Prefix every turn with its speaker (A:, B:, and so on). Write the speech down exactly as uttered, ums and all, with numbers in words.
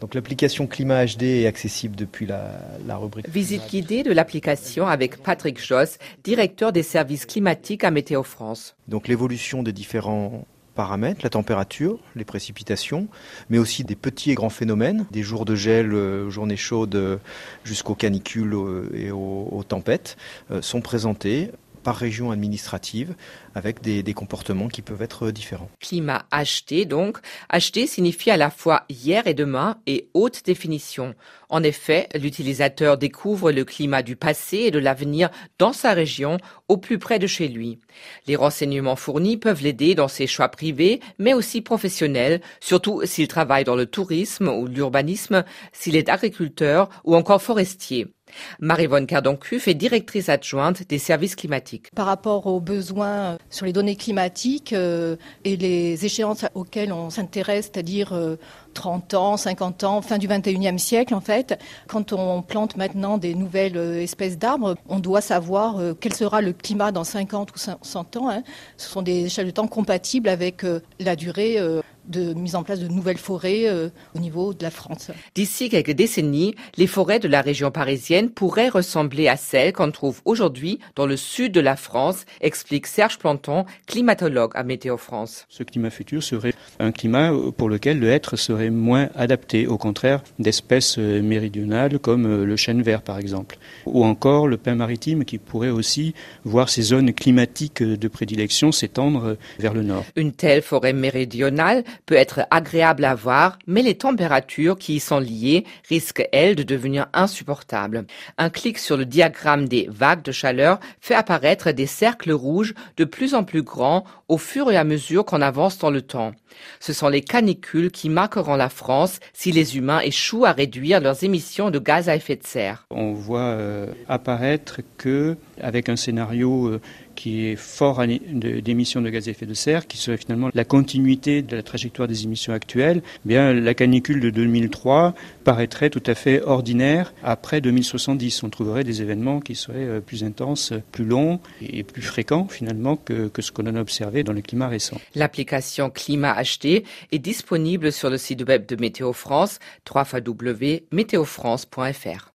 A: Donc l'application Climat H D est accessible depuis la, la rubrique.
B: Visite guidée de l'application avec Patrick Josse, directeur des services climatiques à Météo France.
A: Donc l'évolution des différents paramètres, la température, les précipitations, mais aussi des petits et grands phénomènes, des jours de gel, euh, journées chaudes euh, jusqu'aux canicules euh, et aux, aux tempêtes, euh, sont présentés par région administrative, avec des, des comportements qui peuvent être différents.
B: Climat H D donc. H D signifie à la fois hier et demain et haute définition. En effet, l'utilisateur découvre le climat du passé et de l'avenir dans sa région, au plus près de chez lui. Les renseignements fournis peuvent l'aider dans ses choix privés, mais aussi professionnels, surtout s'il travaille dans le tourisme ou l'urbanisme, s'il est agriculteur ou encore forestier. Marie-Vonne Cardoncuff est directrice adjointe des services climatiques.
C: Par rapport aux besoins sur les données climatiques euh, et les échéances auxquelles on s'intéresse, c'est-à-dire euh, trente ans, cinquante ans, fin du vingt et unième siècle en fait, quand on plante maintenant des nouvelles euh, espèces d'arbres, on doit savoir euh, quel sera le climat dans cinquante ou cent ans. Hein. Ce sont des échelles de temps compatibles avec euh, la durée euh, de mise en place de nouvelles forêts euh, au niveau de la France.
B: D'ici quelques décennies, les forêts de la région parisienne pourraient ressembler à celles qu'on trouve aujourd'hui dans le sud de la France, explique Serge Planton, climatologue à Météo France.
D: Ce climat futur serait un climat pour lequel le hêtre serait moins adapté, au contraire d'espèces méridionales comme le chêne vert par exemple, ou encore le pin maritime qui pourrait aussi voir ses zones climatiques de prédilection s'étendre vers le nord.
B: Une telle forêt méridionale peut être agréable à voir, mais les températures qui y sont liées risquent, elles, de devenir insupportables. Un clic sur le diagramme des vagues de chaleur fait apparaître des cercles rouges de plus en plus grands au fur et à mesure qu'on avance dans le temps. Ce sont les canicules qui marqueront la France si les humains échouent à réduire leurs émissions de gaz à effet de serre.
D: On voit euh, apparaître que, avec un scénario euh, qui est fort d'émissions de gaz à effet de serre, qui serait finalement la continuité de la trajectoire des émissions actuelles, eh bien la canicule de deux mille trois paraîtrait tout à fait ordinaire après deux mille soixante-dix. On trouverait des événements qui seraient plus intenses, plus longs et plus fréquents finalement que, que ce qu'on a observé dans le climat récent.
B: L'application Climat H D est disponible sur le site web de Météo France, w w w point météo france point f r.